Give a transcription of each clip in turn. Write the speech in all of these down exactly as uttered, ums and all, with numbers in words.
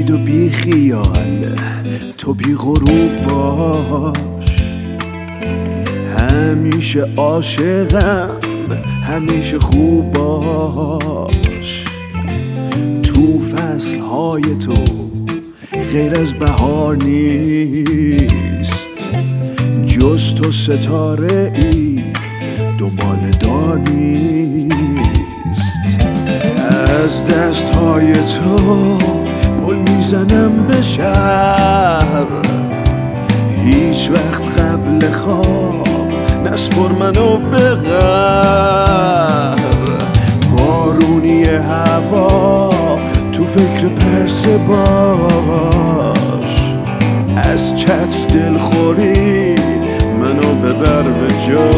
خورشید و بی خیال تو بی غروب باش، همیشه عاشقم همیشه خوب باش. تو فصلهای تو غیر از بهار نیست، جز تو ستاره ای دنبال دار نیست. از دستهای تو پل میزنم به شهر، هیچ وقت قبل خواب نسپر منو به غر. بارونی هوا تو فکر پرسه باش، از چتر دلخوری منو ببر به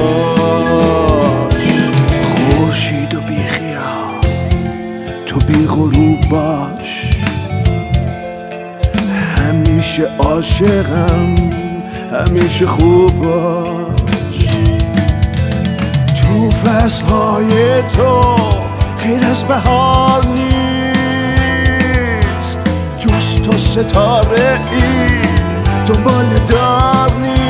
جاش. خورشید و بی خیال تو بی غروب باش، همیشه عاشقم همیشه خوب باش. تو فصلهای تو غیر از بهار نیست، جز تو ستاره ای دنبال دار نیست.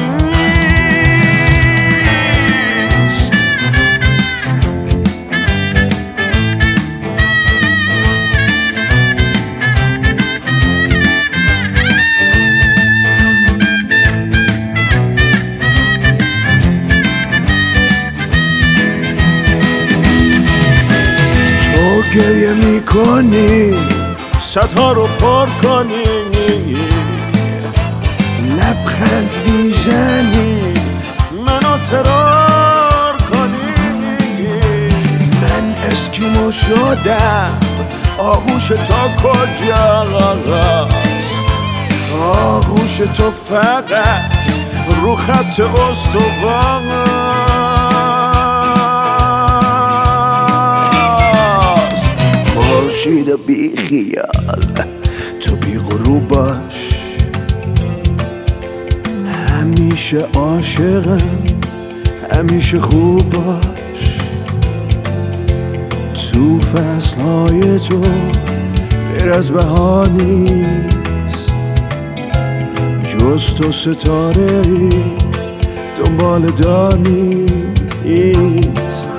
گریه میکنی صدها رو پر کنی، لبخند میزنی منو ترار کنی. من اسکیمو شدم آغوش تا کجاست، آغوش تو فقط رو خط استوان. خورشید و بی خیال تو بی غروب باش، همیشه عاشقم همیشه خوب باش. تو فصلهای تو غیر از بهار نیست، جز تو ستاره ای دنبال دار نیست.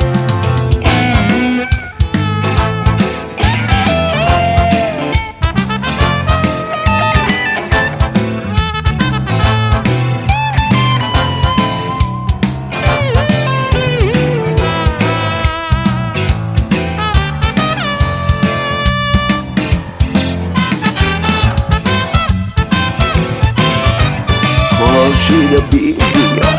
خورشید و بی خیال